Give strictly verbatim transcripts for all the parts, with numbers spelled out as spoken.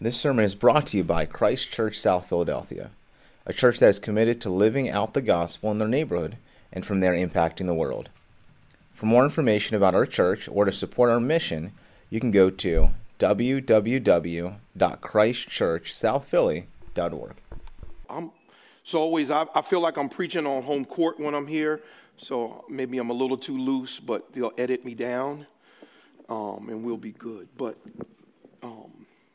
This sermon is brought to you by Christ Church South Philadelphia, a church that is committed to living out the gospel in their neighborhood and from there impacting the world. For more information about our church or to support our mission, you can go to w w w dot christ church south philly dot org. I'm, so always, I, I feel like I'm preaching on home court when I'm here, so maybe I'm a little too loose, but they'll edit me down, um, and we'll be good. But um,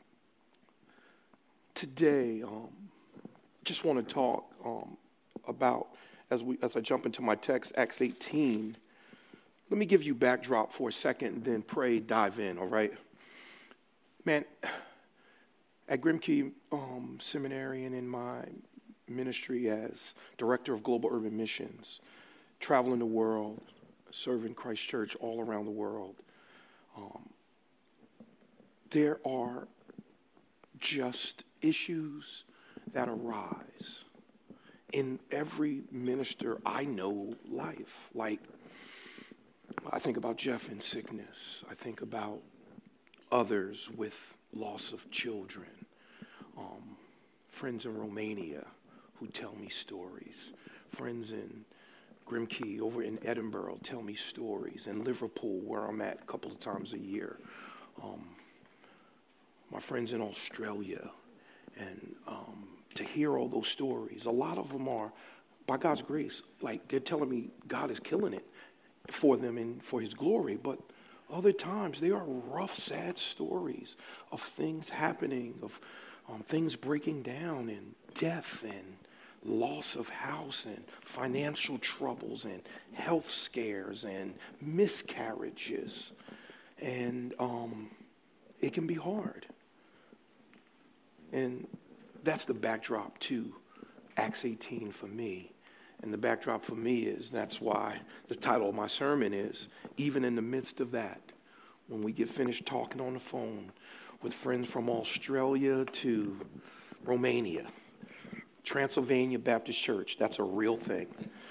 today, um, just want to talk um, about, as we as I jump into my text, Acts eighteen. Let me give you backdrop for a second, then pray, dive in, all right? Man, at Grimkey um, Seminary and in my ministry as Director of Global Urban Missions, traveling the world, serving Christ Church all around the world, um, there are just issues that arise in every minister I know life. Like, I think about Jeff in sickness. I think about others with loss of children. Um, friends in Romania who tell me stories. Friends in Grimkey over in Edinburgh tell me stories. In Liverpool, where I'm at a couple of times a year. Um, my friends in Australia. And um, to hear all those stories, a lot of them are, by God's grace, like they're telling me God is killing it for them and for his glory. But other times they are rough, sad stories of things happening, of um, things breaking down and death and loss of house and financial troubles and health scares and miscarriages. And um, it can be hard. And that's the backdrop to Acts eighteen for me. And the backdrop for me is, that's why the title of my sermon is, even in the midst of that, when we get finished talking on the phone with friends from Australia to Romania, Transylvania Baptist Church, that's a real thing.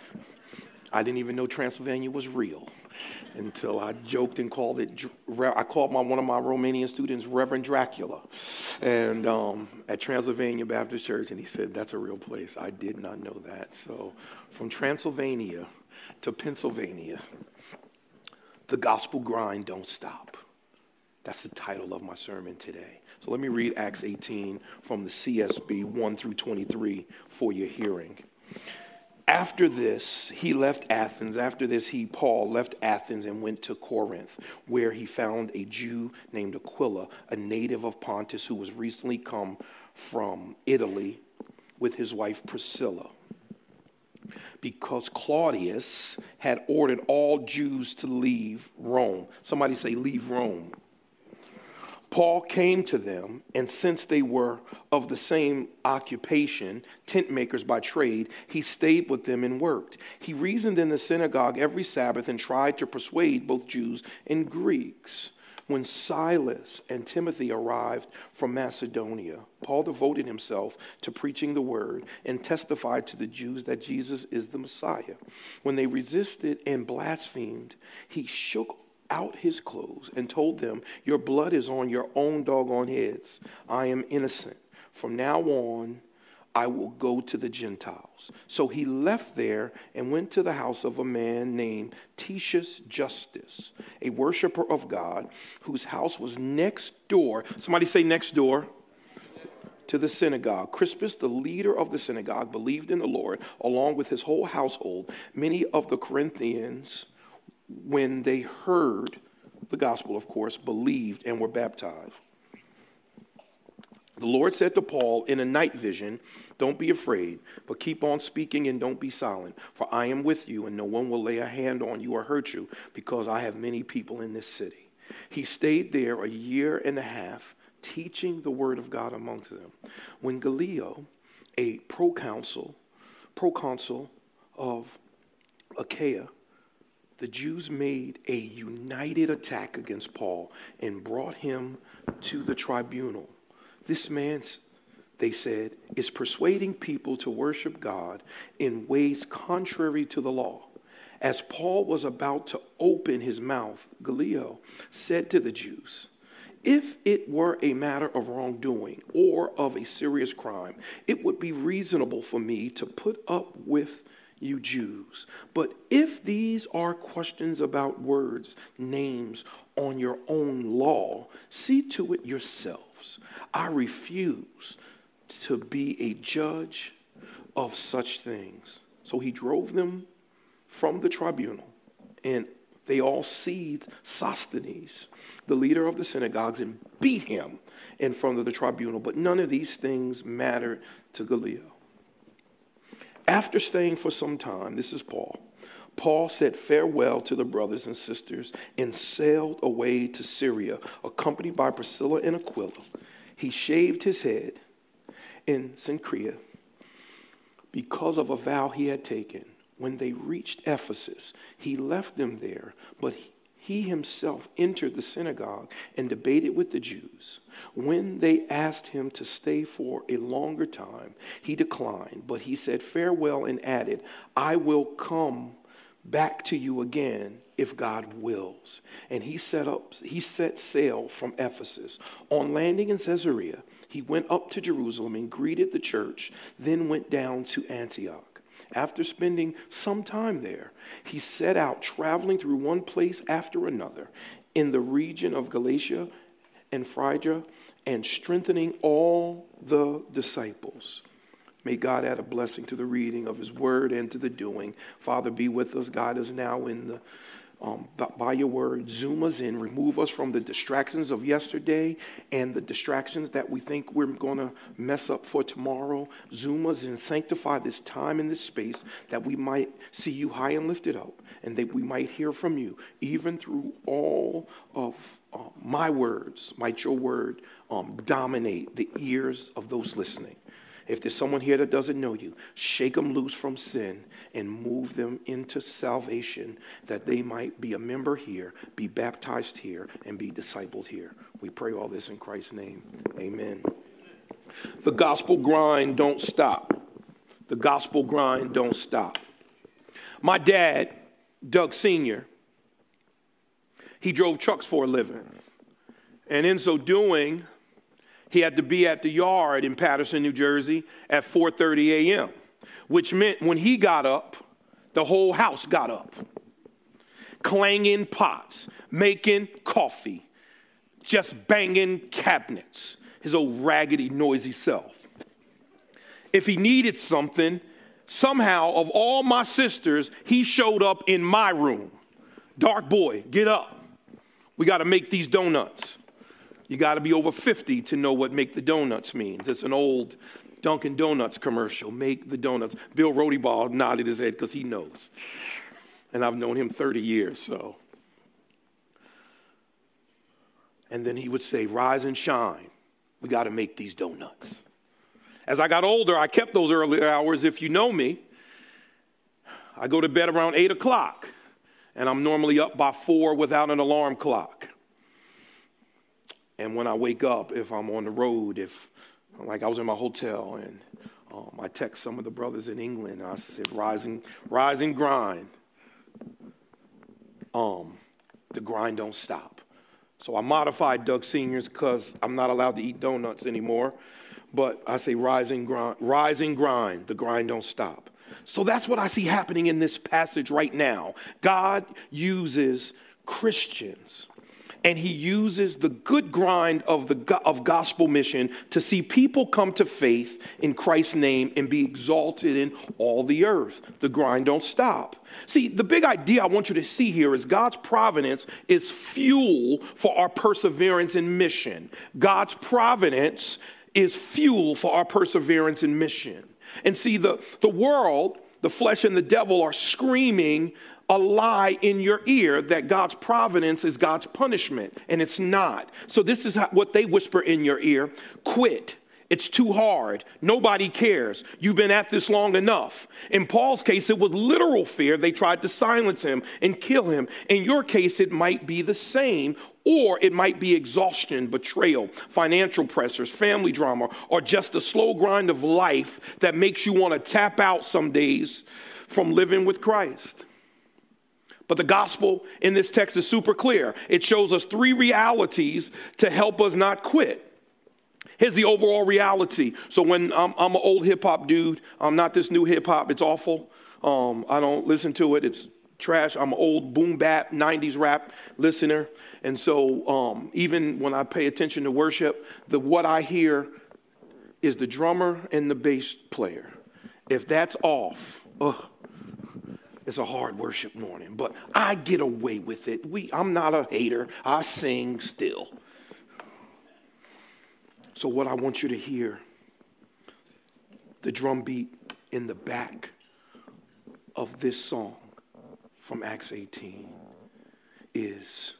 I didn't even know Transylvania was real until I joked and called it, I called my one of my Romanian students Reverend Dracula, and um, at Transylvania Baptist Church, and he said, that's a real place. I did not know that. So from Transylvania to Pennsylvania, the gospel grind don't stop. That's the title of my sermon today. So let me read Acts eighteen from the C S B one through twenty-three for your hearing. After this, he left Athens. After this, he, Paul, left Athens and went to Corinth, where he found a Jew named Aquila, a native of Pontus, who was recently come from Italy with his wife Priscilla, because Claudius had ordered all Jews to leave Rome. Somebody say, leave Rome. Paul came to them, and since they were of the same occupation, tent makers by trade, he stayed with them and worked. He reasoned in the synagogue every Sabbath and tried to persuade both Jews and Greeks. When Silas and Timothy arrived from Macedonia, Paul devoted himself to preaching the word and testified to the Jews that Jesus is the Messiah. When they resisted and blasphemed, he shook out his clothes and told them, your blood is on your own doggone heads. I am innocent. From now on, I will go to the Gentiles. So he left there and went to the house of a man named Titius Justus, a worshiper of God, whose house was next door. Somebody say next door. To the synagogue. Crispus, the leader of the synagogue, believed in the Lord along with his whole household. Many of the Corinthians, when they heard the gospel, of course, believed and were baptized. The Lord said to Paul in a night vision, don't be afraid, but keep on speaking and don't be silent, for I am with you, and no one will lay a hand on you or hurt you, because I have many people in this city. He stayed there a year and a half, teaching the word of God amongst them. When Gallio, a proconsul, proconsul of Achaia, the Jews made a united attack against Paul and brought him to the tribunal. This man, they said, is persuading people to worship God in ways contrary to the law. As Paul was about to open his mouth, Gallio said to the Jews, if it were a matter of wrongdoing or of a serious crime, it would be reasonable for me to put up with you Jews. But if these are questions about words, names on your own law, see to it yourselves. I refuse to be a judge of such things. So he drove them from the tribunal, and they all seized Sosthenes, the leader of the synagogues, and beat him in front of the tribunal. But none of these things mattered to Gallio. After staying for some time, this is Paul, Paul said farewell to the brothers and sisters and sailed away to Syria, accompanied by Priscilla and Aquila. He shaved his head in Cenchrea because of a vow he had taken. When they reached Ephesus, he left them there, but he He himself entered the synagogue and debated with the Jews. When they asked him to stay for a longer time, he declined, but he said farewell and added, I will come back to you again if God wills. And he set up, he set sail from Ephesus. On landing in Caesarea, he went up to Jerusalem and greeted the church, then went down to Antioch. After spending some time there, he set out traveling through one place after another in the region of Galatia and Phrygia and strengthening all the disciples. May God add a blessing to the reading of his word and to the doing. Father, be with us. Guide us now in the Um, by your word, zoom us in, remove us from the distractions of yesterday and the distractions that we think we're going to mess up for tomorrow. Zoom us in, sanctify this time and this space that we might see you high and lifted up and that we might hear from you, even through all of uh, my words. Might your word um, dominate the ears of those listening. If there's someone here that doesn't know you, shake them loose from sin and move them into salvation that they might be a member here, be baptized here, and be discipled here. We pray all this in Christ's name. Amen. The gospel grind don't stop. The gospel grind don't stop. My dad, Doug Senior, he drove trucks for a living. And in so doing, he had to be at the yard in Paterson, New Jersey at four thirty a.m., which meant when he got up, the whole house got up. Clanging pots, making coffee, just banging cabinets, his old raggedy, noisy self. If he needed something, somehow of all my sisters, he showed up in my room. Dark boy, get up. We got to make these donuts. You got to be over fifty to know what make the donuts means. It's an old Dunkin' Donuts commercial, make the donuts. Bill Rodeball nodded his head because he knows. And I've known him thirty years, so. And then he would say, rise and shine. We got to make these donuts. As I got older, I kept those early hours. If you know me, I go to bed around eight o'clock, and I'm normally up by four without an alarm clock. And when I wake up, if I'm on the road, if like I was in my hotel and um, I text some of the brothers in England, I said, rise and, rise and grind. Um, the grind don't stop. So I modified Doug Senior's because I'm not allowed to eat donuts anymore. But I say rise and grind, rise and grind, the grind don't stop. So that's what I see happening in this passage right now. God uses Christians. And he uses the good grind of the of gospel mission to see people come to faith in Christ's name and be exalted in all the earth. The grind don't stop. See, the big idea I want you to see here is God's providence is fuel for our perseverance in mission. God's providence is fuel for our perseverance in mission. And see, the, the world, the flesh and the devil are screaming a lie in your ear that God's providence is God's punishment, and it's not. So this is how, what they whisper in your ear. Quit. It's too hard. Nobody cares. You've been at this long enough. In Paul's case, it was literal fear. They tried to silence him and kill him. In your case, it might be the same, or it might be exhaustion, betrayal, financial pressures, family drama, or just the slow grind of life that makes you want to tap out some days from living with Christ. But the gospel in this text is super clear. It shows us three realities to help us not quit. Here's the overall reality. So when I'm, I'm an old hip hop dude, I'm not this new hip hop. It's awful. Um, I don't listen to it. It's trash. I'm an old boom bap, nineties rap listener. And so um, even when I pay attention to worship, the what I hear is the drummer and the bass player. If that's off, ugh, it's a hard worship morning. But I get away with it. We, I'm not a hater. I sing still. So what I want you to hear, the drum beat in the back of this song from Acts eighteen is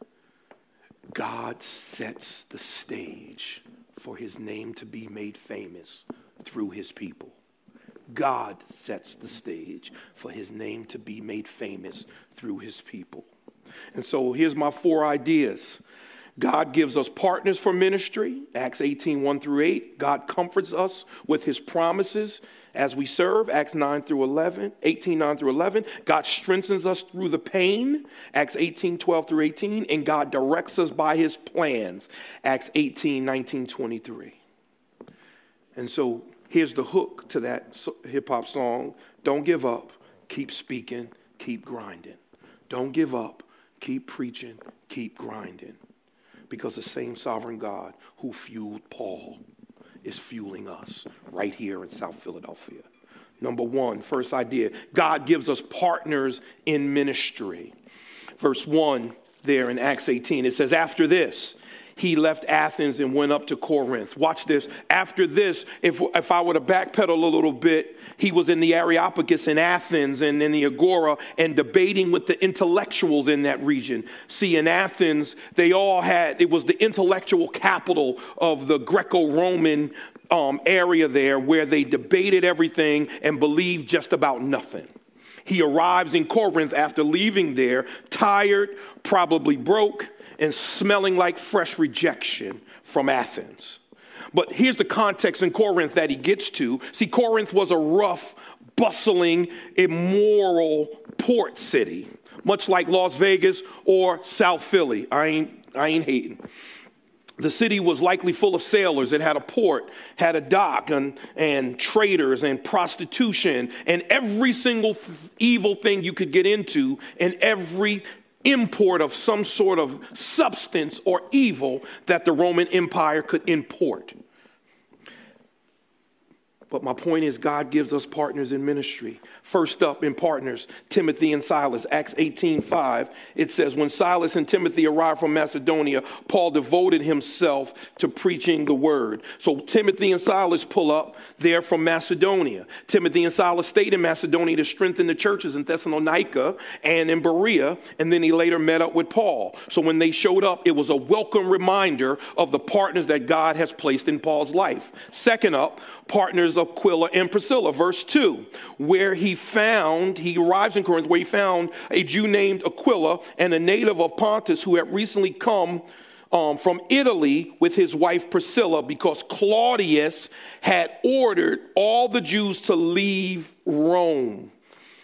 God sets the stage for his name to be made famous through his people. God sets the stage for his name to be made famous through his people. And so here's my four ideas. God gives us partners for ministry, Acts eighteen, one through eight. God comforts us with his promises as we serve, Acts nine through eleven, eighteen, nine through eleven. God strengthens us through the pain, Acts eighteen, twelve through eighteen. And God directs us by his plans, Acts eighteen, nineteen, twenty-three. And so here's the hook to that hip hop song. Don't give up. Keep speaking. Keep grinding. Don't give up. Keep preaching. Keep grinding. Because the same sovereign God who fueled Paul is fueling us right here in South Philadelphia. Number one, first idea, God gives us partners in ministry. Verse one there in Acts eighteen, it says, after this, he left Athens and went up to Corinth. Watch this. After this, if, if I were to backpedal a little bit, he was in the Areopagus in Athens and in the Agora and debating with the intellectuals in that region. See, in Athens, they all had, it was the intellectual capital of the Greco-Roman um, area there where they debated everything and believed just about nothing. He arrives in Corinth after leaving there, tired, probably broke, and smelling like fresh rejection from Athens. But here's the context in Corinth that he gets to. See, Corinth was a rough, bustling, immoral port city, much like Las Vegas or South Philly. I ain't, I ain't hating. The city was likely full of sailors. It had a port, had a dock, and, and traders and prostitution and every single th- evil thing you could get into and every import of some sort of substance or evil that the Roman Empire could import. But my point is, God gives us partners in ministry. First up in partners, Timothy and Silas. Acts eighteen five, it says, when Silas and Timothy arrived from Macedonia, Paul devoted himself to preaching the word. So Timothy and Silas pull up there from Macedonia. Timothy and Silas stayed in Macedonia to strengthen the churches in Thessalonica and in Berea, and then he later met up with Paul. So when they showed up, it was a welcome reminder of the partners that God has placed in Paul's life. Second up, partners of Aquila and Priscilla, verse two, where he found, he arrives in Corinth, where he found a Jew named Aquila and a native of Pontus who had recently come um, from Italy with his wife Priscilla because Claudius had ordered all the Jews to leave Rome.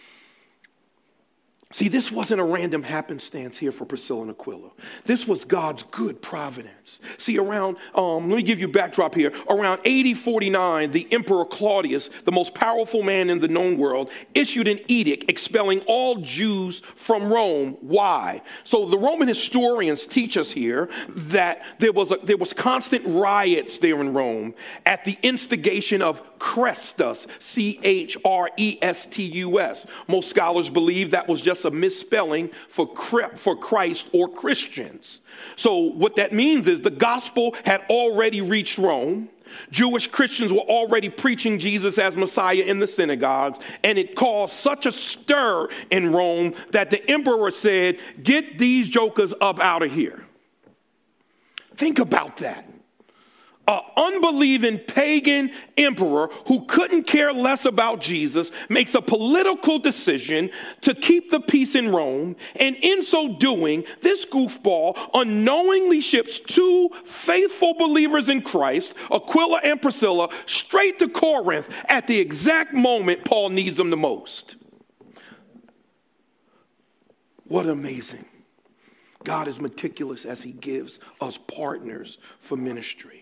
See, this wasn't a random happenstance here for Priscilla and Aquila. This was God's good providence. See, around, um, let me give you a backdrop here. Around A D forty-nine, the Emperor Claudius, the most powerful man in the known world, issued an edict expelling all Jews from Rome. Why? So the Roman historians teach us here that there was, a, there was constant riots there in Rome at the instigation of Chrestus, C H R E S T U S. Most scholars believe that was just a misspelling for for Christ or Christians. So what that means is the gospel had already reached Rome. Jewish Christians were already preaching Jesus as Messiah in the synagogues, and it caused such a stir in Rome that the emperor said, get these jokers up out of here. Think about that. An unbelieving pagan emperor who couldn't care less about Jesus makes a political decision to keep the peace in Rome. And in so doing, this goofball unknowingly ships two faithful believers in Christ, Aquila and Priscilla, straight to Corinth at the exact moment Paul needs them the most. What amazing. God is meticulous as he gives us partners for ministry.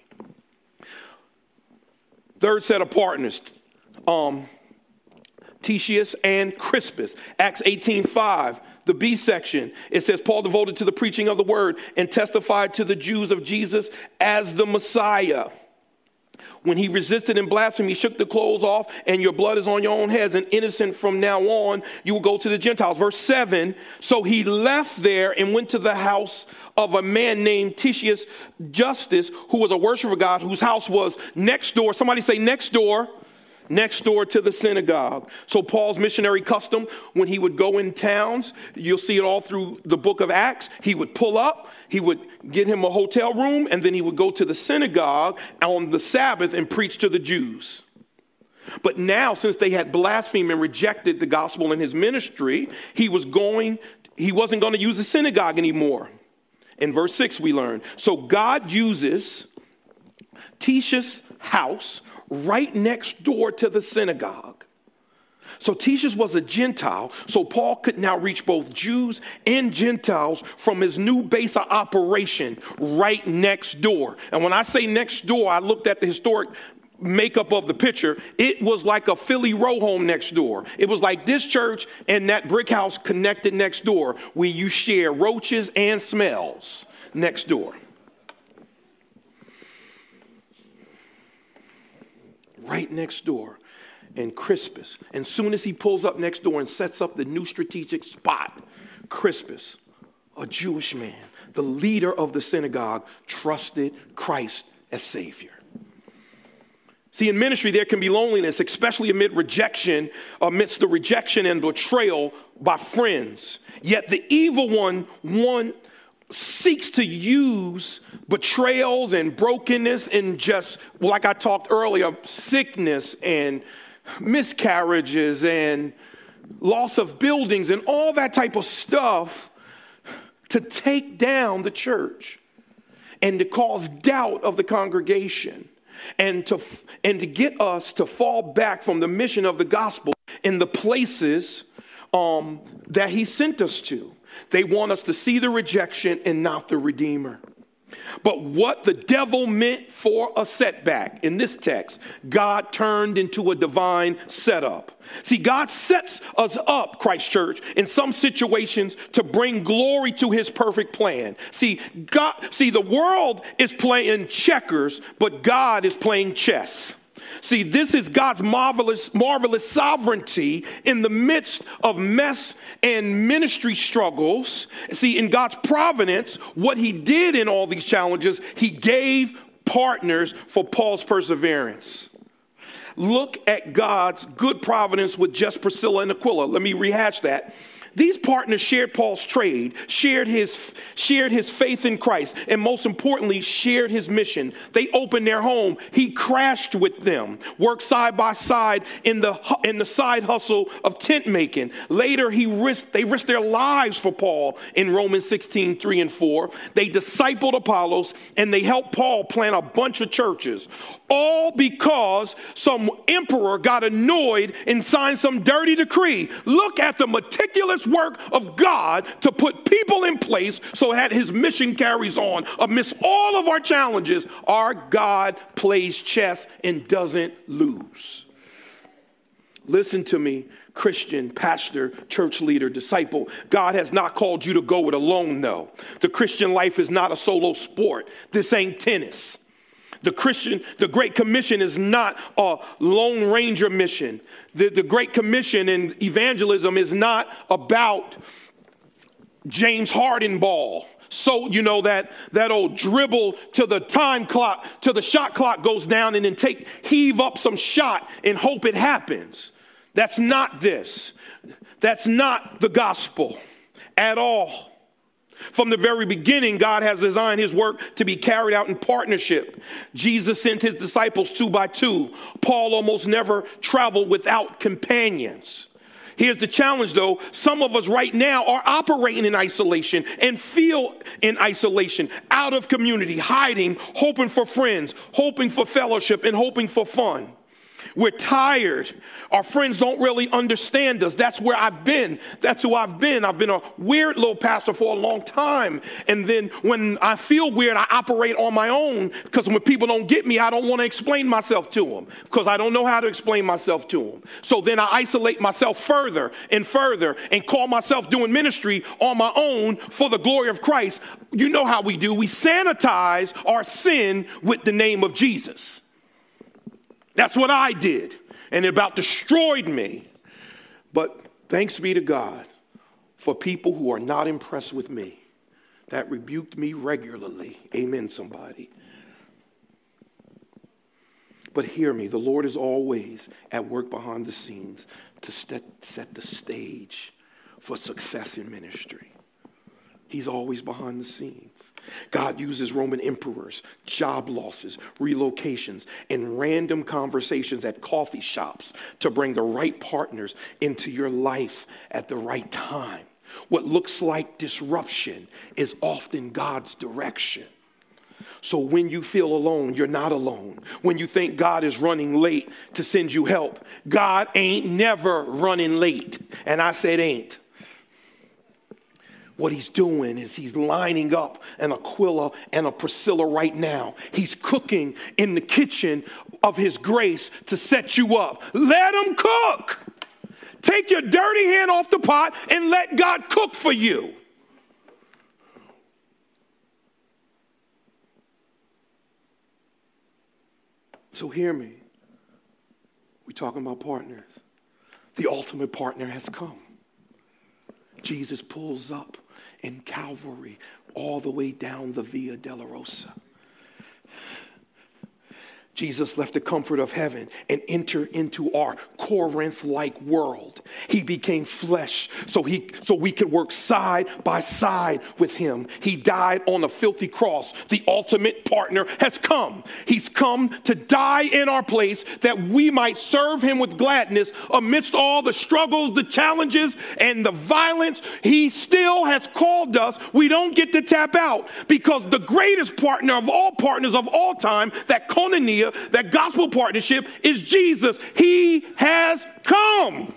Third set of partners, um, Titius and Crispus. Acts eighteen five, the B section. It says, Paul devoted to the preaching of the word and testified to the Jews of Jesus as the Messiah. When he resisted and blasphemed, he shook the clothes off, and your blood is on your own heads, and innocent from now on, you will go to the Gentiles. Verse seven, so he left there and went to the house of a man named Titius Justus, who was a worshiper of God, whose house was next door. Somebody say next door. Next door to the synagogue. So Paul's missionary custom, when he would go in towns, you'll see it all through the book of Acts, he would pull up, he would get him a hotel room, and then he would go to the synagogue on the Sabbath and preach to the Jews. But now, since they had blasphemed and rejected the gospel in his ministry, he was going, he wasn't going to use the synagogue anymore. In verse six, we learn. So God uses Titius' house right next door to the synagogue. So Titius was a Gentile, so Paul could now reach both Jews and Gentiles from his new base of operation right next door. And when I say next door, I looked at the historic makeup of the picture. It was like a Philly row home next door. It was like this church and that brick house connected next door, where you share roaches and smells next door. Right next door. And Crispus, and soon as he pulls up next door and sets up the new strategic spot, Crispus, a Jewish man, the leader of the synagogue, trusted Christ as Savior. See, in ministry, there can be loneliness, especially amid rejection, amidst the rejection and betrayal by friends. Yet the evil one, one seeks to use betrayals and brokenness and just, like I talked earlier, sickness and miscarriages and loss of buildings and all that type of stuff to take down the church and to cause doubt of the congregation and to, and to get us to fall back from the mission of the gospel in the places um, that he sent us to. They want us to see the rejection and not the Redeemer. But what the devil meant for a setback in this text, God turned into a divine setup. See, God sets us up, Christ Church, in some situations to bring glory to his perfect plan. See, God, see, the world is playing checkers, but God is playing chess. See, this is God's marvelous, marvelous sovereignty in the midst of mess and ministry struggles. See, in God's providence, what he did in all these challenges, he gave partners for Paul's perseverance. Look at God's good providence with just Priscilla and Aquila. Let me rehash that. These partners shared Paul's trade, shared his, shared his faith in Christ, and most importantly, shared his mission. They opened their home. He crashed with them, worked side by side in the, in the side hustle of tent making. Later, he risked, they risked their lives for Paul in Romans sixteen, three and four. They discipled Apollos, and they helped Paul plant a bunch of churches, all because some emperor got annoyed and signed some dirty decree. Look at the meticulous work of God to put people in place so that his mission carries on. Amidst all of our challenges, our God plays chess and doesn't lose. Listen to me, Christian, pastor, church leader, disciple. God has not called you to go it alone, though. The Christian life is not a solo sport. This ain't tennis. The Christian, the Great Commission is not a Lone Ranger mission. The, the Great Commission in evangelism is not about James Harden ball. So, you know, that, that old dribble to the time clock, till the shot clock goes down, and then take, heave up some shot and hope it happens. That's not this. That's not the gospel at all. From the very beginning, God has designed his work to be carried out in partnership. Jesus sent his disciples two by two. Paul almost never traveled without companions. Here's the challenge, though. Some of us right now are operating in isolation and feel in isolation, out of community, hiding, hoping for friends, hoping for fellowship, and hoping for fun. We're tired. Our friends don't really understand us. That's where I've been. That's who I've been. I've been a weird little pastor for a long time. And then when I feel weird, I operate on my own, because when people don't get me, I don't want to explain myself to them, because I don't know how to explain myself to them. So then I isolate myself further and further and call myself doing ministry on my own for the glory of Christ. You know how we do. We sanitize our sin with the name of Jesus. That's what I did, and it about destroyed me. But thanks be to God for people who are not impressed with me, that rebuked me regularly. Amen, somebody. But hear me, the Lord is always at work behind the scenes to set, set the stage for success in ministry. He's always behind the scenes. God uses Roman emperors, job losses, relocations, and random conversations at coffee shops to bring the right partners into your life at the right time. What looks like disruption is often God's direction. So when you feel alone, you're not alone. When you think God is running late to send you help, God ain't never running late. And I said ain't. What he's doing is he's lining up an Aquila and a Priscilla right now. He's cooking in the kitchen of his grace to set you up. Let him cook. Take your dirty hand off the pot and let God cook for you. So hear me. We're talking about partners. The ultimate partner has come. Jesus pulls up in Calvary all the way down the Via Dolorosa. Jesus left the comfort of heaven and entered into our Corinth-like world. He became flesh so he so we could work side by side with him. He died on a filthy cross. The ultimate partner has come. He's come to die in our place that we might serve him with gladness amidst all the struggles, the challenges, and the violence. He still has called us. We don't get to tap out, because the greatest partner of all partners of all time, that koinonia, that gospel partnership, is Jesus. He has come.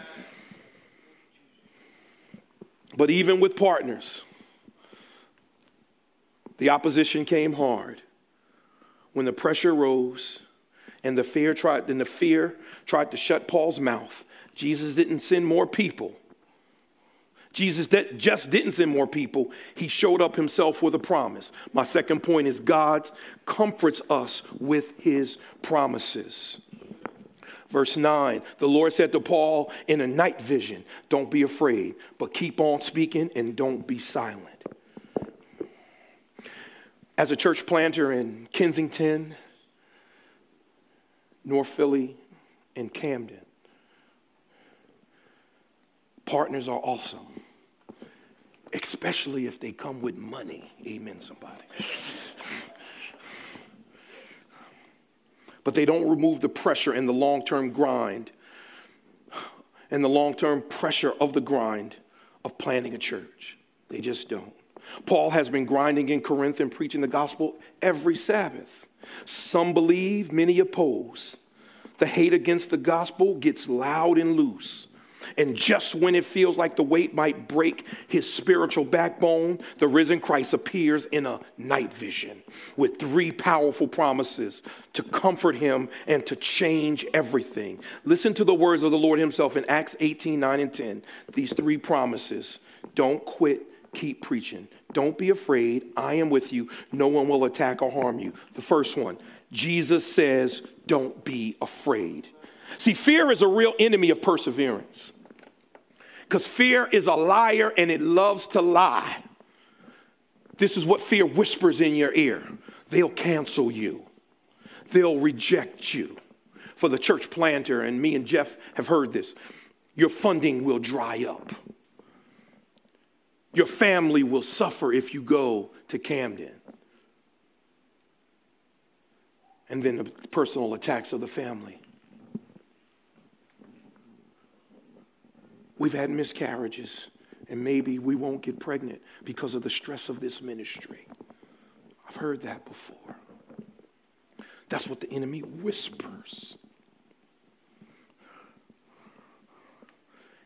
But even with partners, the opposition came hard. When the pressure rose and the fear tried, then the fear tried to shut Paul's mouth, Jesus didn't send more people. Jesus just didn't send more people. He showed up himself with a promise. My second point is God comforts us with his promises. Verse nine, the Lord said to Paul in a night vision, don't be afraid, but keep on speaking and don't be silent. As a church planter in Kensington, North Philly, and Camden, partners are awesome, especially if they come with money. Amen, somebody. But they don't remove the pressure and the long-term grind and the long-term pressure of the grind of planting a church. They just don't. Paul has been grinding in Corinth and preaching the gospel every Sabbath. Some believe, many oppose. The hate against the gospel gets loud and loose. And just when it feels like the weight might break his spiritual backbone, the risen Christ appears in a night vision with three powerful promises to comfort him and to change everything. Listen to the words of the Lord himself in Acts eighteen, nine and ten. These three promises: don't quit, keep preaching. Don't be afraid. I am with you. No one will attack or harm you. The first one, Jesus says, don't be afraid. See, fear is a real enemy of perseverance, because fear is a liar and it loves to lie. This is what fear whispers in your ear. They'll cancel you. They'll reject you. For the church planter, and me and Jeff have heard this, your funding will dry up. Your family will suffer if you go to Camden. And then the personal attacks of the family. We've had miscarriages, and maybe we won't get pregnant because of the stress of this ministry. I've heard that before. That's what the enemy whispers.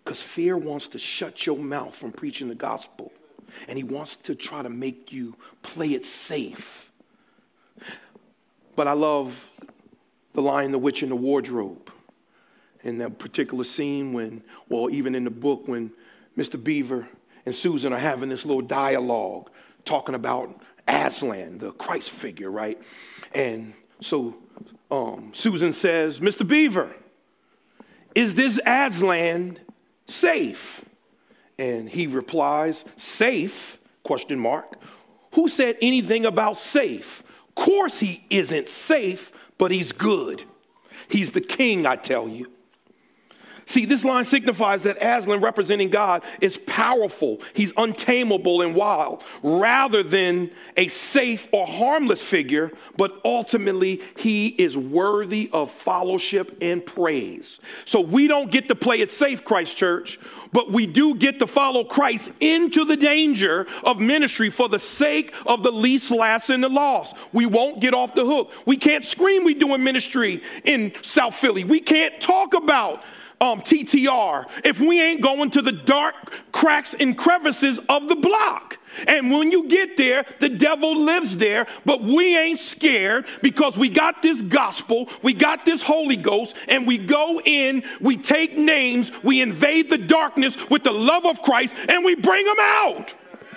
Because fear wants to shut your mouth from preaching the gospel. And he wants to try to make you play it safe. But I love The Lion, the Witch, and the Wardrobe. In that particular scene when, well, even in the book when Mister Beaver and Susan are having this little dialogue talking about Aslan, the Christ figure, right? And so um, Susan says, Mister Beaver, is this Aslan safe? And he replies, safe, question mark. Who said anything about safe? Of course he isn't safe, but he's good. He's the king, I tell you. See, this line signifies that Aslan, representing God, is powerful. He's untamable and wild, rather than a safe or harmless figure, but ultimately he is worthy of fellowship and praise. So we don't get to play it safe, Christ Church, but we do get to follow Christ into the danger of ministry for the sake of the least, last, and the lost. We won't get off the hook. We can't scream we doing ministry in South Philly. We can't talk about Um, T T R if we ain't going to the dark cracks and crevices of the block. And when you get there, the devil lives there, but we ain't scared because we got this gospel, we got this Holy Ghost, and we go in, we take names, we invade the darkness with the love of Christ, and we bring them out.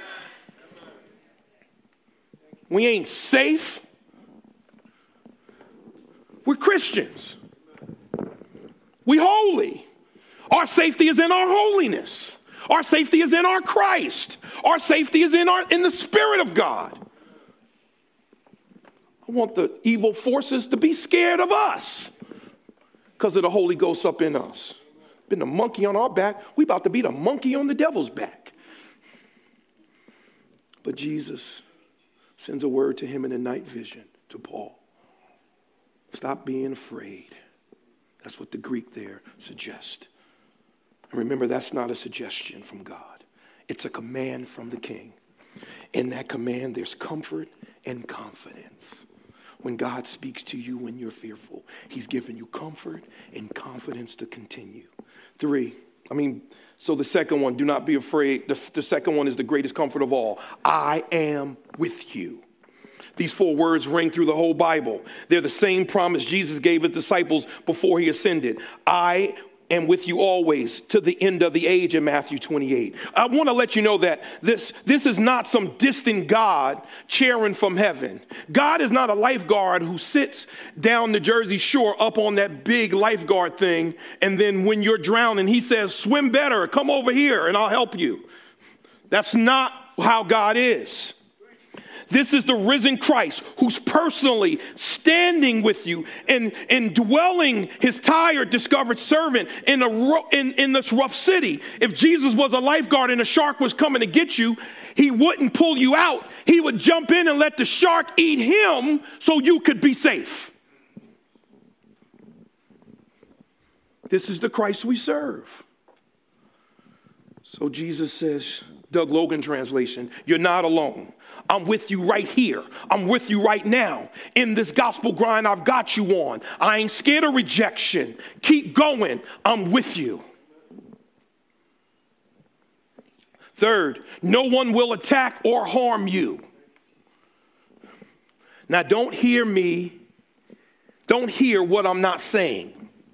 We ain't safe. We're Christians. We holy. Our safety is in our holiness. Our safety is in our Christ. Our safety is in our in the Spirit of God. I want the evil forces to be scared of us because of the Holy Ghost up in us. Been the monkey on our back. We about to be the monkey on the devil's back. But Jesus sends a word to him in a night vision, to Paul. Stop being afraid. That's what the Greek there suggests. And remember, that's not a suggestion from God. It's a command from the King. In that command, there's comfort and confidence. When God speaks to you when you're fearful, he's giving you comfort and confidence to continue. Three, I mean, so the second one, do not be afraid. The, the second one is the greatest comfort of all. I am with you. These four words ring through the whole Bible. They're the same promise Jesus gave his disciples before he ascended. I am with you always to the end of the age in Matthew twenty-eight. I want to let you know that this, this is not some distant God cheering from heaven. God is not a lifeguard who sits down the Jersey Shore up on that big lifeguard thing, and then when you're drowning, he says, swim better, come over here and I'll help you. That's not how God is. This is the risen Christ who's personally standing with you and, and dwelling his tired, discovered servant in, a, in, in this rough city. If Jesus was a lifeguard and a shark was coming to get you, he wouldn't pull you out. He would jump in and let the shark eat him so you could be safe. This is the Christ we serve. So Jesus says, Doug Logan translation, you're not alone. I'm with you right here. I'm with you right now. In this gospel grind I've got you on. I ain't scared of rejection. Keep going. I'm with you. Third, no one will attack or harm you. Now don't hear me. Don't hear what I'm not saying.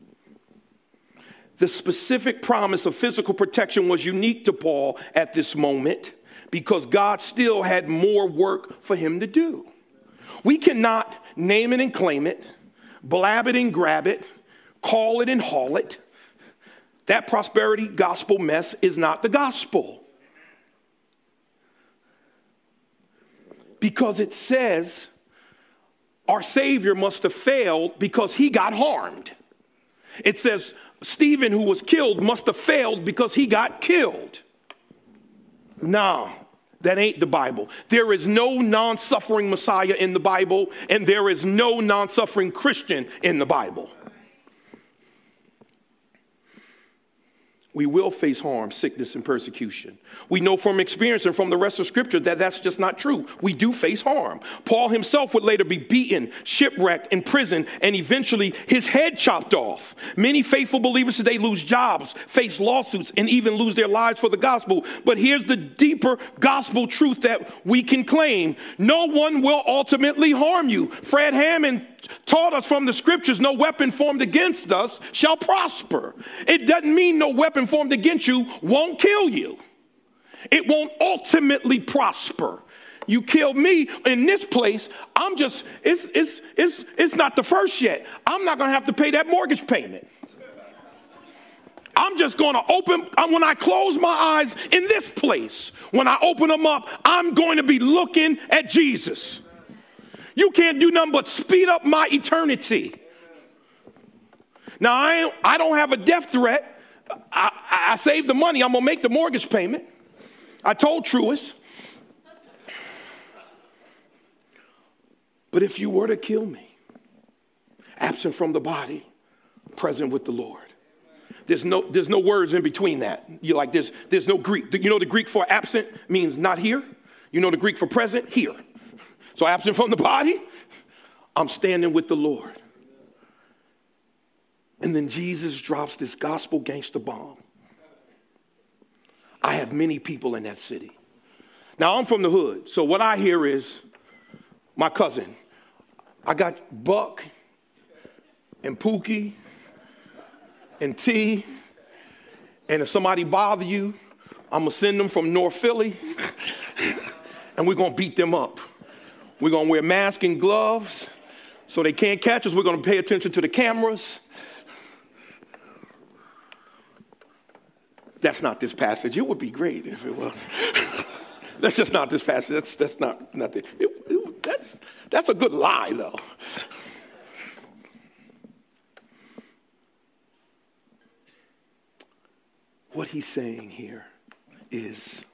The specific promise of physical protection was unique to Paul at this moment, because God still had more work for him to do. We cannot name it and claim it, blab it and grab it, call it and haul it. That prosperity gospel mess is not the gospel. Because it says our Savior must have failed because he got harmed. It says Stephen, who was killed, must have failed because he got killed. No, that ain't the Bible. There is no non-suffering Messiah in the Bible, and there is no non-suffering Christian in the Bible. we will face harm, sickness, and persecution. We know from experience and from the rest of Scripture that that's just not true. We do face harm. Paul himself would later be beaten, shipwrecked, imprisoned, and eventually his head chopped off. Many faithful believers today lose jobs, face lawsuits, and even lose their lives for the gospel. But here's the deeper gospel truth that we can claim. No one will ultimately harm you. Fred Hammond taught us from the Scriptures, no weapon formed against us shall prosper. It doesn't mean no weapon formed against you won't kill you. It won't ultimately prosper. You killed me in this place. I'm just, it's, it's, it's, it's not the first yet. I'm not going to have to pay that mortgage payment. I'm just going to open, when I close my eyes in this place, when I open them up, I'm going to be looking at Jesus. You can't do nothing but speed up my eternity. Now, I, ain't, I don't have a death threat. I, I saved the money. I'm going to make the mortgage payment. I told Truist. But if you were to kill me, absent from the body, present with the Lord. There's no, there's no words in between that. You're like, there's, there's no Greek. You know the Greek for absent means not here? You know the Greek for present? Here. So absent from the body, I'm standing with the Lord. And then Jesus drops this gospel gangster bomb. I have many people in that city. Now, I'm from the hood, so what I hear is my cousin. I got Buck and Pookie and T, and if somebody bother you, I'm going to send them from North Philly, and we're going to beat them up. We're going to wear masks and gloves so they can't catch us. We're going to pay attention to the cameras. That's not this passage. It would be great if it was. That's just not this passage. That's, that's not nothing. It, it, that's, that's a good lie, though. What he's saying here is,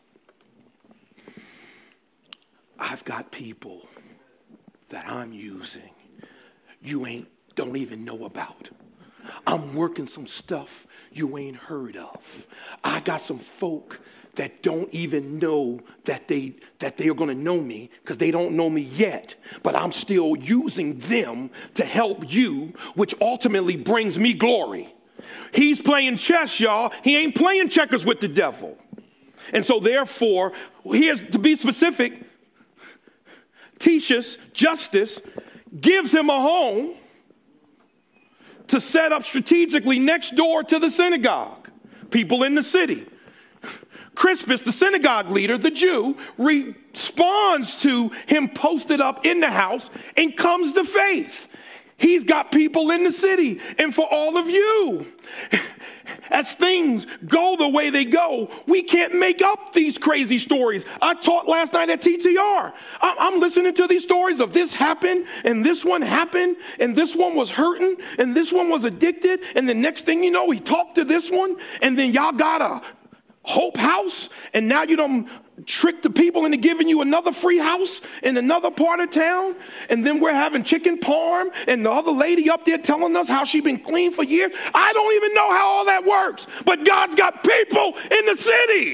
I've got people that I'm using you ain't don't even know about. I'm working some stuff you ain't heard of. I got some folk that don't even know that they that they are going to know me because they don't know me yet, but I'm still using them to help you, which ultimately brings me glory. He's playing chess, y'all. He ain't playing checkers with the devil. And so therefore, here's to be specific, Titius Justus gives him a home to set up strategically next door to the synagogue. People in the city. Crispus, the synagogue leader, the Jew, responds to him posted up in the house and comes to faith. He's got people in the city. And for all of you, as things go the way they go, we can't make up these crazy stories. I taught last night at T T R. I'm listening to these stories of this happened, and this one happened, and this one was hurting, and this one was addicted, and the next thing you know, he talked to this one, and then y'all got a Hope House, and now you don't trick the people into giving you another free house in another part of town, and then we're having chicken parm, and the other lady up there telling us how she's been clean for years. I don't even know how all that works, but God's got people in the city.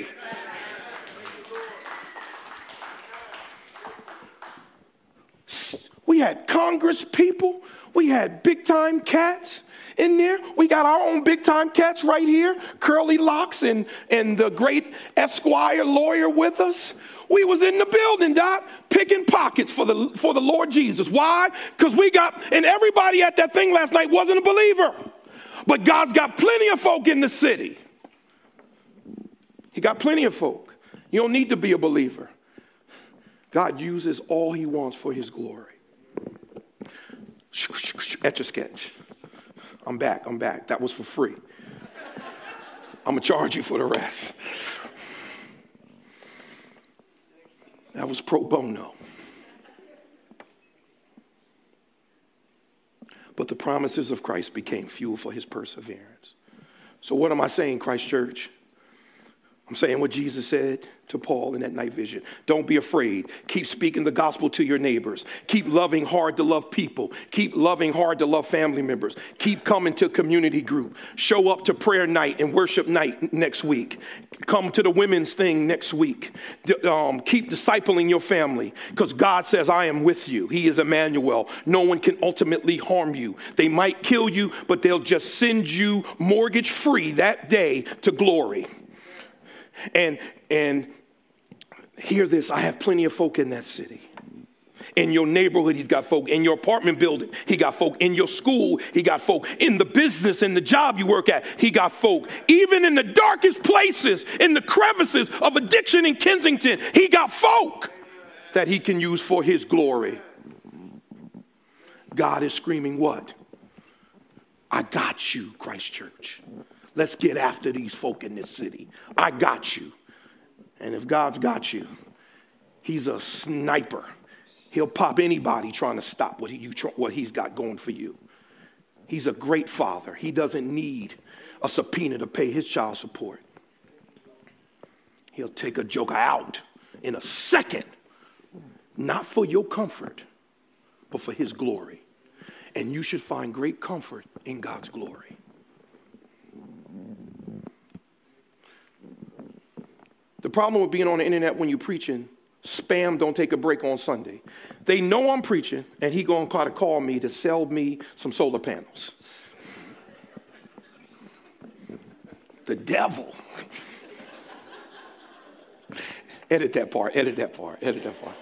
We had Congress people, we had big time cats in there. We got our own big time cats right here, Curly Locks and, and the great Esquire lawyer with us. We was in the building, Doc, picking pockets for the, for the Lord Jesus. Why? Because we got, and everybody at that thing last night wasn't a believer. But God's got plenty of folk in the city. He got plenty of folk. You don't need to be a believer. God uses all he wants for his glory. Etch a sketch. I'm back, I'm back. That was for free. I'm going to charge you for the rest. That was pro bono. But the promises of Christ became fuel for his perseverance. So what am I saying, Christ Church? I'm saying what Jesus said to Paul in that night vision. Don't be afraid. Keep speaking the gospel to your neighbors. Keep loving hard to love people. Keep loving hard to love family members. Keep coming to community group. Show up to prayer night and worship night next week. Come to the women's thing next week. Um, keep discipling your family because God says, I am with you. He is Emmanuel. No one can ultimately harm you. They might kill you, but they'll just send you mortgage free that day to glory. And and hear this, I have plenty of folk in that city. In your neighborhood, he's got folk. In your apartment building, he got folk. In your school, he got folk. In the business, in the job you work at, he got folk. Even in the darkest places, in the crevices of addiction in Kensington, he got folk that he can use for his glory. God is screaming what? I got you, Christ Church. Let's get after these folk in this city. I got you. And if God's got you, he's a sniper. He'll pop anybody trying to stop what, he, you, what he's got going for you. He's a great father. He doesn't need a subpoena to pay his child support. He'll take a joker out in a second, not for your comfort, but for his glory. And you should find great comfort in God's glory. The problem with being on the internet when you're preaching, spam don't take a break on Sunday. They know I'm preaching, and he gonna try to call me to sell me some solar panels. The devil. Edit that part, edit that part, edit that part.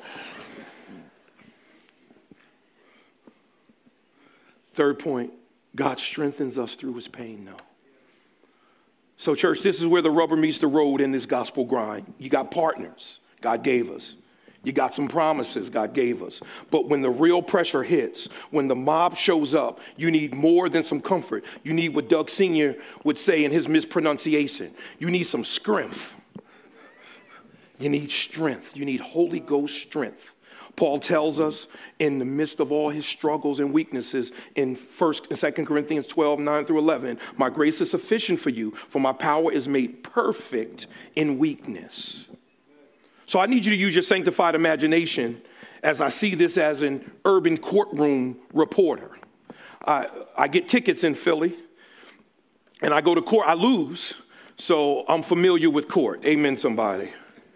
Third point, God strengthens us through his pain now. So, church, this is where the rubber meets the road in this gospel grind. You got partners God gave us. You got some promises God gave us. But when the real pressure hits, when the mob shows up, you need more than some comfort. You need what Doug Senior would say in his mispronunciation. You need some strength. You need strength. You need Holy Ghost strength. Paul tells us in the midst of all his struggles and weaknesses in First and Second Corinthians twelve, nine through eleven, my grace is sufficient for you, for my power is made perfect in weakness. So I need you to use your sanctified imagination as I see this as an urban courtroom reporter. I, I get tickets in Philly, and I go to court. I lose, so I'm familiar with court. Amen, somebody.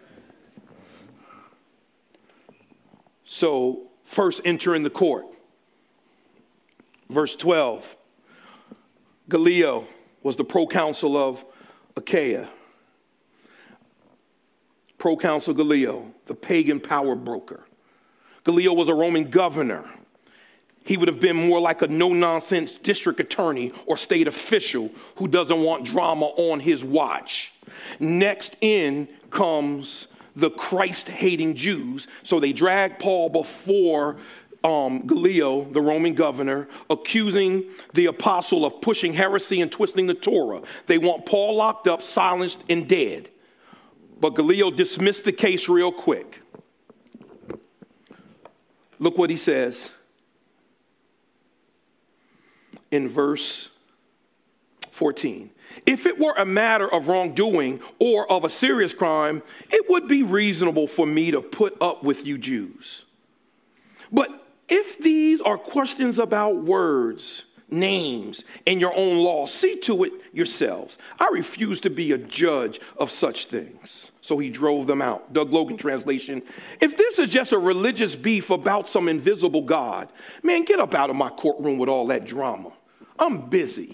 So first enter in the court. Verse twelve, Gallio was the proconsul of Achaia. Proconsul Gallio, the pagan power broker. Gallio was a Roman governor. He would have been more like a no-nonsense district attorney or state official who doesn't want drama on his watch. Next in comes the Christ-hating Jews. So they drag Paul before um, Gallio, the Roman governor, accusing the apostle of pushing heresy and twisting the Torah. They want Paul locked up, silenced, and dead. But Gallio dismissed the case real quick. Look what he says in verse fourteen. If it were a matter of wrongdoing or of a serious crime, it would be reasonable for me to put up with you Jews. But if these are questions about words, names, and your own law, see to it yourselves. I refuse to be a judge of such things. So he drove them out. Doug Logan translation. If this is just a religious beef about some invisible God, man, get up out of my courtroom with all that drama. I'm busy.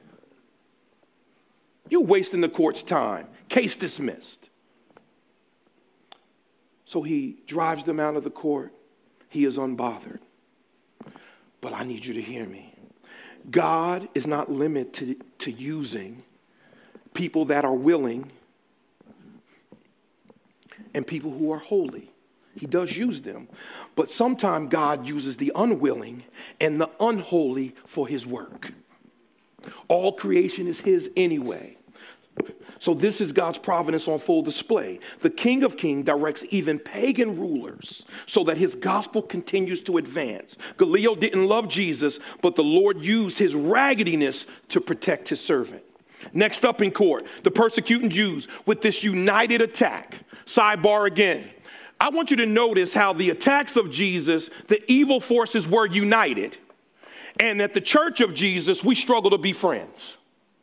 You're wasting the court's time. Case dismissed. So he drives them out of the court. He is unbothered. But I need you to hear me. God is not limited to, to using people that are willing and people who are holy. He does use them. But sometimes God uses the unwilling and the unholy for his work. All creation is his anyway. So this is God's providence on full display. The King of Kings directs even pagan rulers so that his gospel continues to advance. Gallio didn't love Jesus, but the Lord used his raggediness to protect his servant. Next up in court, the persecuting Jews with this united attack. Sidebar again. I want you to notice how the attacks of Jesus, the evil forces were united. And at the church of Jesus, we struggle to be friends.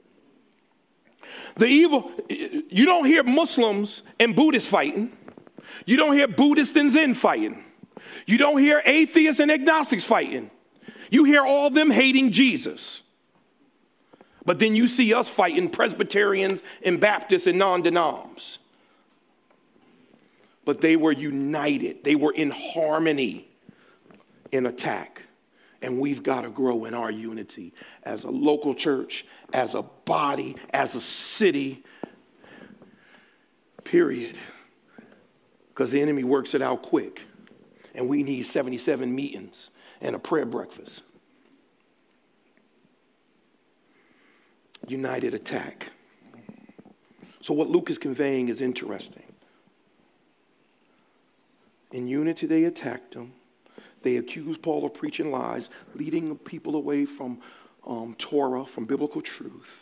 The evil, you don't hear Muslims and Buddhists fighting. You don't hear Buddhists and Zen fighting. You don't hear atheists and agnostics fighting. You hear all of them hating Jesus. But then you see us fighting Presbyterians and Baptists and non-denoms. But they were united. They were in harmony in attack. And we've got to grow in our unity as a local church, as a body, as a city, period. Because the enemy works it out quick. And we need seventy-seven meetings and a prayer breakfast. United attack. So what Luke is conveying is interesting. In unity, they attacked him. They accused Paul of preaching lies, leading people away from um, Torah, from biblical truth.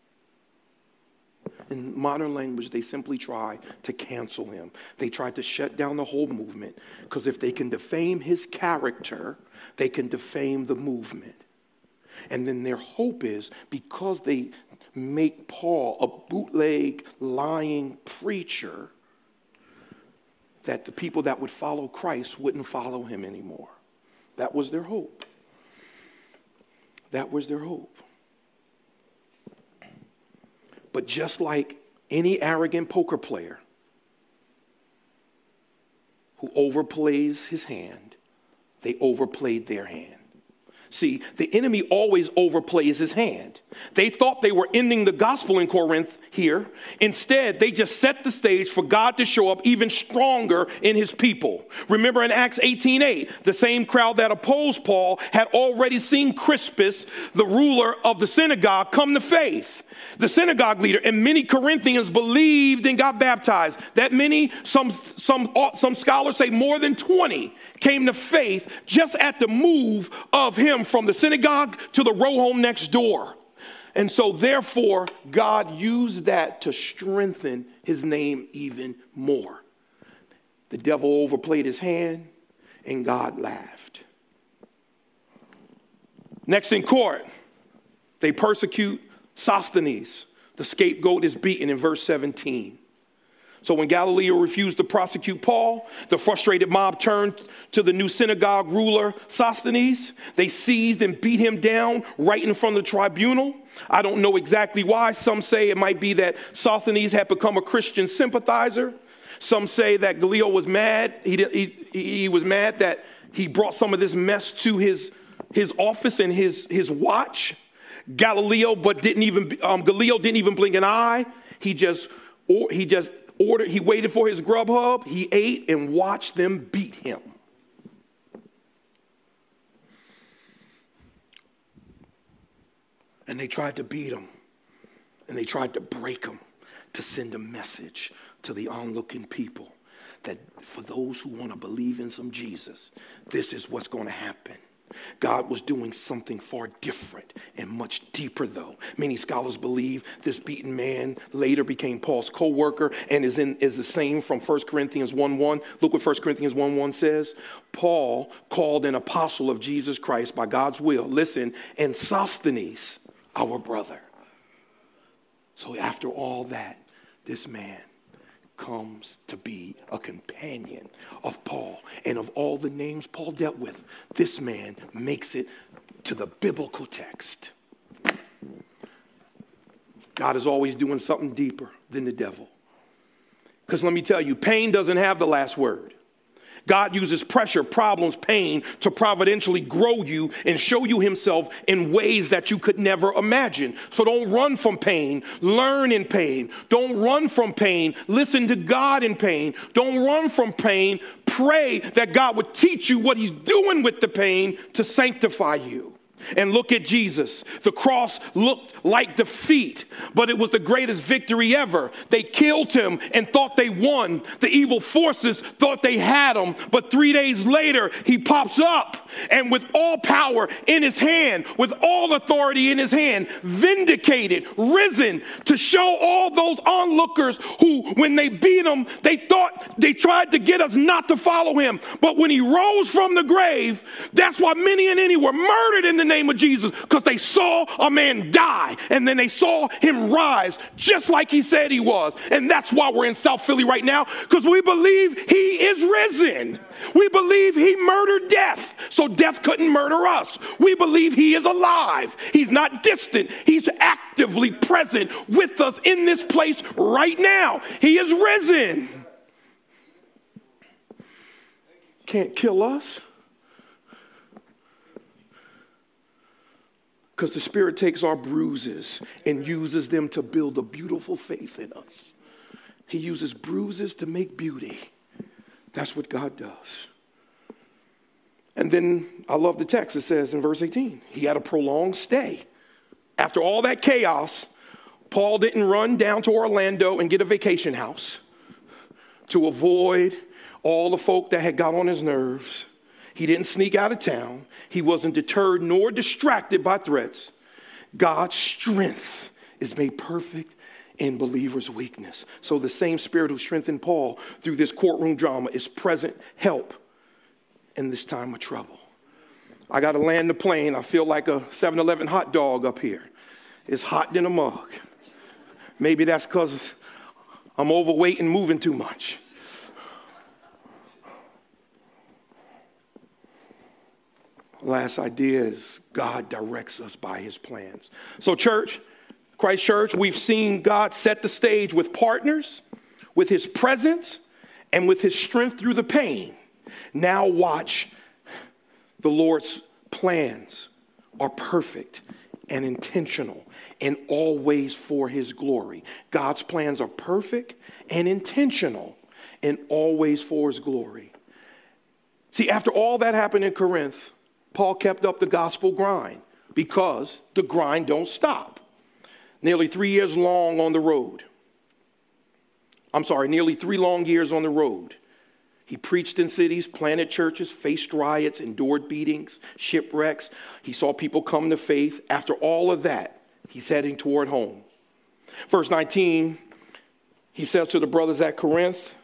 In modern language, they simply try to cancel him. They tried to shut down the whole movement, because if they can defame his character, they can defame the movement. And then their hope is, because they make Paul a bootleg, lying preacher, that the people that would follow Christ wouldn't follow him anymore. That was their hope. That was their hope. But just like any arrogant poker player who overplays his hand, they overplayed their hand. See, the enemy always overplays his hand. They thought they were ending the gospel in Corinth here. Instead, they just set the stage for God to show up even stronger in his people. Remember in Acts eighteen eight, the same crowd that opposed Paul had already seen Crispus, the ruler of the synagogue, come to faith. The synagogue leader, and many Corinthians believed and got baptized. That many, some, some, some scholars say more than twenty, came to faith just at the move of him from the synagogue to the row home next door. And so therefore, God used that to strengthen his name even more. The devil overplayed his hand, and God laughed. Next in court, they persecute Sosthenes. The scapegoat is beaten in verse seventeen. So when Galileo refused to prosecute Paul, the frustrated mob turned to the new synagogue ruler, Sosthenes. They seized and beat him down right in front of the tribunal. I don't know exactly why. Some say it might be that Sosthenes had become a Christian sympathizer. Some say that Galileo was mad. He, he, he was mad that he brought some of this mess to his, his office and his, his watch. Galileo, but didn't even, um, Galileo didn't even blink an eye. He just, or, he just ordered, he waited for his Grubhub. He ate and watched them beat him. And they tried to beat him. And they tried to break him to send a message to the onlooking people that for those who want to believe in some Jesus, this is what's going to happen. God was doing something far different and much deeper, though. Many scholars believe this beaten man later became Paul's co-worker and is, in, is the same from First Corinthians one one. Look what First Corinthians one one says. Paul, called an apostle of Jesus Christ by God's will, listen, and Sosthenes, our brother. So after all that, this man comes to be a companion of Paul. And of all the names Paul dealt with, this man makes it to the biblical text. God is always doing something deeper than the devil. Because let me tell you, pain doesn't have the last word. God uses pressure, problems, pain to providentially grow you and show you himself in ways that you could never imagine. So don't run from pain. Learn in pain. Don't run from pain. Listen to God in pain. Don't run from pain. Pray that God would teach you what he's doing with the pain to sanctify you. And look at Jesus. The cross looked like defeat, but it was the greatest victory ever. They killed him and thought they won. The evil forces thought they had him, but three days later, he pops up, and with all power in his hand, with all authority in his hand, vindicated, risen to show all those onlookers who, when they beat him, they thought they tried to get us not to follow him. But when he rose from the grave, that's why many and any were murdered in the name of Jesus, because they saw a man die and then they saw him rise just like he said he was. And that's why we're in South Philly right now, because we believe he is risen. We believe he murdered death, so death couldn't murder us. We believe he is alive. He's not distant. He's actively present with us in this place right now. He is risen. Can't kill us. Because the Spirit takes our bruises and uses them to build a beautiful faith in us. He uses bruises to make beauty. That's what God does. And then I love the text. It says in verse eighteen, he had a prolonged stay. After all that chaos, Paul didn't run down to Orlando and get a vacation house to avoid all the folk that had got on his nerves. He didn't sneak out of town. He wasn't deterred nor distracted by threats. God's strength is made perfect in believers' weakness. So the same Spirit who strengthened Paul through this courtroom drama is present help in this time of trouble. I got to land the plane. I feel like a seven eleven hot dog up here. It's hot in a mug. Maybe that's because I'm overweight and moving too much. Last idea is God directs us by his plans. So church, Christ Church, we've seen God set the stage with partners, with his presence, and with his strength through the pain. Now watch, the Lord's plans are perfect and intentional and always for his glory. God's plans are perfect and intentional and always for his glory. See, after all that happened in Corinth, Paul kept up the gospel grind because the grind don't stop. Nearly three years long on the road. I'm sorry, nearly three long years on the road. He preached in cities, planted churches, faced riots, endured beatings, shipwrecks. He saw people come to faith. After all of that, he's heading toward home. Verse nineteen, he says to the brothers at Corinth,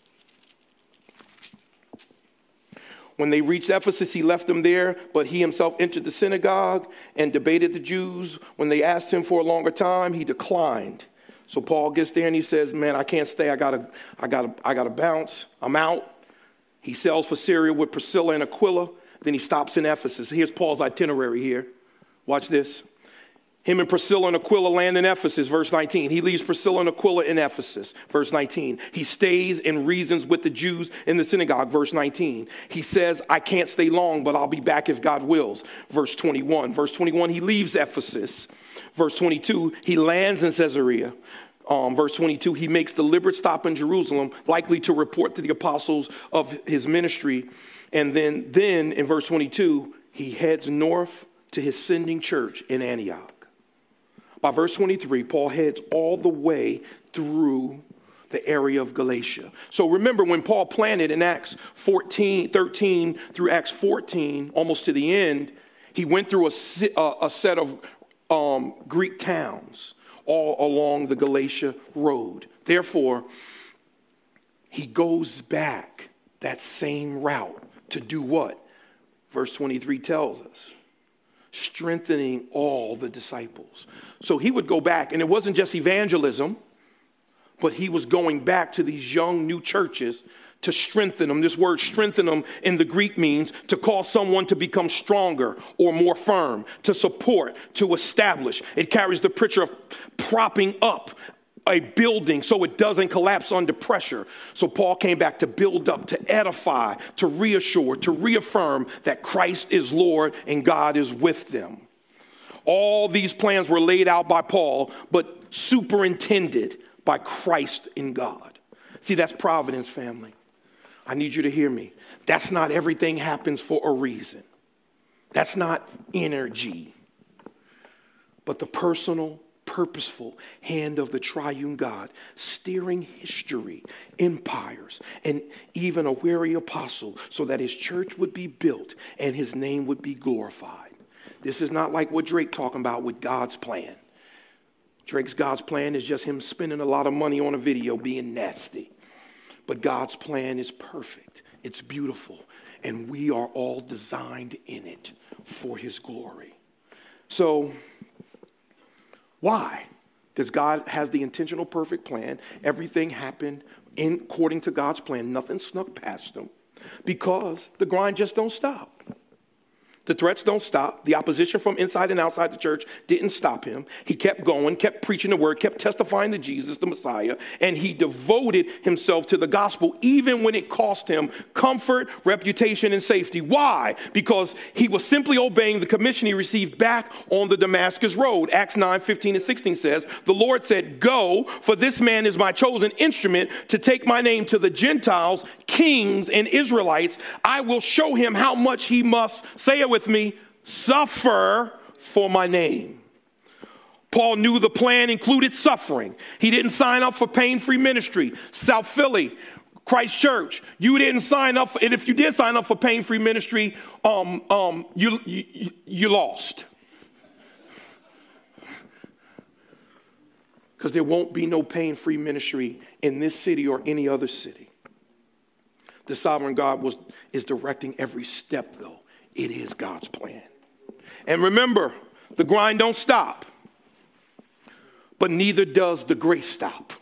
when they reached Ephesus, he left them there, but he himself entered the synagogue and debated the Jews. When they asked him for a longer time, he declined. So Paul gets there and he says, man, I can't stay. I gotta, I gotta, I gotta bounce. I'm out. He sails for Syria with Priscilla and Aquila. Then he stops in Ephesus. Here's Paul's itinerary here. Watch this. Him and Priscilla and Aquila land in Ephesus, verse nineteen. He leaves Priscilla and Aquila in Ephesus, verse nineteen. He stays and reasons with the Jews in the synagogue, verse nineteen. He says, I can't stay long, but I'll be back if God wills, verse twenty-one. Verse twenty-one, he leaves Ephesus. Verse twenty-two, he lands in Caesarea. Um, verse twenty-two, he makes deliberate stop in Jerusalem, likely to report to the apostles of his ministry. And then, then in verse twenty-two, he heads north to his sending church in Antioch. By verse twenty-three, Paul heads all the way through the area of Galatia. So remember, when Paul planted in Acts fourteen, thirteen through Acts fourteen, almost to the end, he went through a, a set of um, Greek towns all along the Galatia road. Therefore, he goes back that same route to do what? Verse twenty-three tells us. Strengthening all the disciples. So he would go back, and it wasn't just evangelism, but he was going back to these young new churches to strengthen them. This word strengthen them in the Greek means to cause someone to become stronger or more firm, to support, to establish. It carries the picture of propping up a building so it doesn't collapse under pressure. So Paul came back to build up, to edify, to reassure, to reaffirm that Christ is Lord and God is with them. All these plans were laid out by Paul, but superintended by Christ in God. See, that's providence, family. I need you to hear me. That's not everything happens for a reason. That's not energy, but the personal, purposeful hand of the triune God, steering history, empires, and even a weary apostle so that his church would be built and his name would be glorified. This is not like what Drake talking about with God's plan. Drake's God's plan is just him spending a lot of money on a video being nasty. But God's plan is perfect. It's beautiful. And we are all designed in it for his glory. So, why? Because God has the intentional perfect plan. Everything happened in, according to God's plan. Nothing snuck past him. Because the grind just don't stop. The threats don't stop. The opposition from inside and outside the church didn't stop him. He kept going, kept preaching the word, kept testifying to Jesus, the Messiah, and he devoted himself to the gospel even when it cost him comfort, reputation, and safety. Why? Because he was simply obeying the commission he received back on the Damascus road. Acts nine, fifteen and sixteen says, the Lord said, go, for this man is my chosen instrument to take my name to the Gentiles, kings, and Israelites. I will show him how much he must, say it with me, suffer for my name. Paul knew the plan included suffering. He didn't sign up for pain-free ministry. South Philly, Christ Church, you didn't sign up for, and if you did sign up for pain-free ministry, um, um, you, you, you lost. Because there won't be no pain-free ministry in this city or any other city. The sovereign God was, is directing every step, though. It is God's plan. And remember, the grind don't stop, but neither does the grace stop.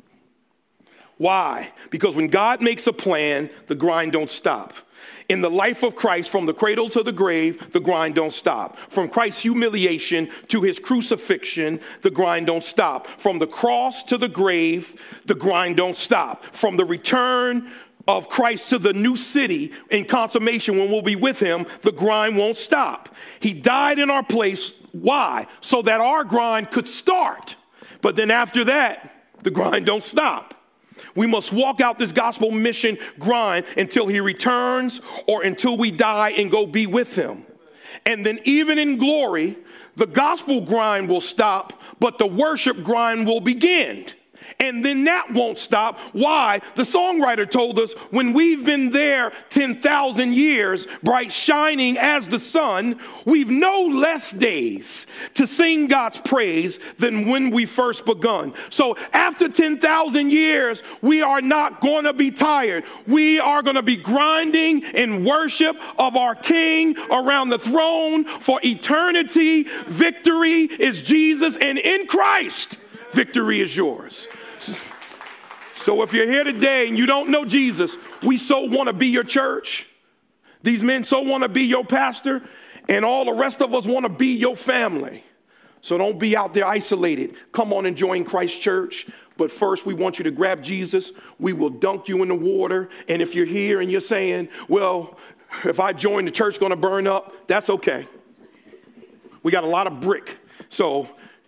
Why? Because when God makes a plan, the grind don't stop. In the life of Christ, from the cradle to the grave, the grind don't stop. From Christ's humiliation to his crucifixion, the grind don't stop. From the cross to the grave, the grind don't stop. From the return of Christ to the new city in consummation when we'll be with him, the grind won't stop. He died in our place. Why? So that our grind could start. But then after that, the grind don't stop. We must walk out this gospel mission grind until he returns or until we die and go be with him. And then even in glory, the gospel grind will stop, but the worship grind will begin. And then that won't stop. Why? The songwriter told us when we've been there ten thousand years, bright shining as the sun, we've no less days to sing God's praise than when we first begun. So after ten thousand years, we are not going to be tired. We are going to be grinding in worship of our King around the throne for eternity. Victory is Jesus, and in Christ, victory is yours. So if you're here today and you don't know Jesus, we so want to be your church. These men so want to be your pastor, and all the rest of us want to be your family. So don't be out there isolated. Come on and join Christ Church. But first, we want you to grab Jesus. We will dunk you in the water. And if you're here and you're saying, well, if I join, the church going to burn up, that's okay. We got a lot of brick, so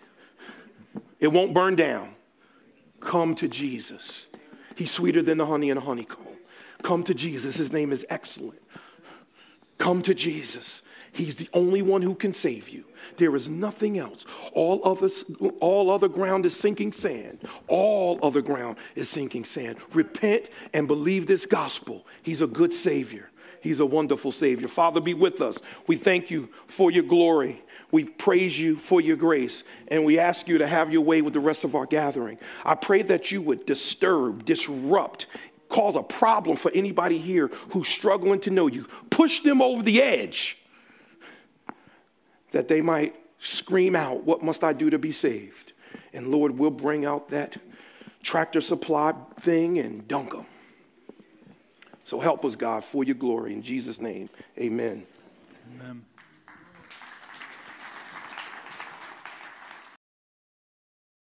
it won't burn down. Come to Jesus. He's sweeter than the honey and the honeycomb. Come to Jesus. His name is excellent. Come to Jesus. He's the only one who can save you. There is nothing else. All other, all other ground is sinking sand. All other ground is sinking sand. Repent and believe this gospel. He's a good Savior. He's a wonderful Savior. Father, be with us. We thank you for your glory. We praise you for your grace, and we ask you to have your way with the rest of our gathering. I pray that you would disturb, disrupt, cause a problem for anybody here who's struggling to know you. Push them over the edge that they might scream out, what must I do to be saved? And Lord, we'll bring out that Tractor Supply thing and dunk them. So help us, God, for your glory. In Jesus' name, amen. Amen.